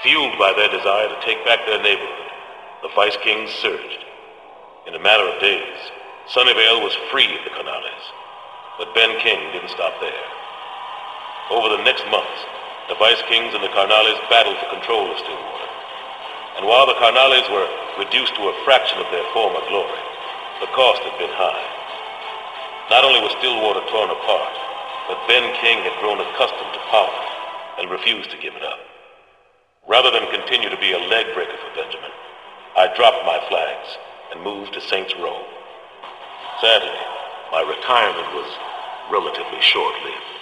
Fueled by their desire to take back their neighborhood, the Vice Kings surged. In a matter of days, Sunnyvale was free of the Carnales. But Ben King didn't stop there. Over the next months, the Vice Kings and the Carnales battled for control of Stillwater. And while the Carnales were reduced to a fraction of their former glory, the cost had been high. Not only was Stillwater torn apart, but Ben King had grown accustomed to power and refused to give it up. Rather than continue to be a leg breaker for Benjamin, I dropped my flags and moved to Saints Row. Sadly, my retirement was relatively short-lived.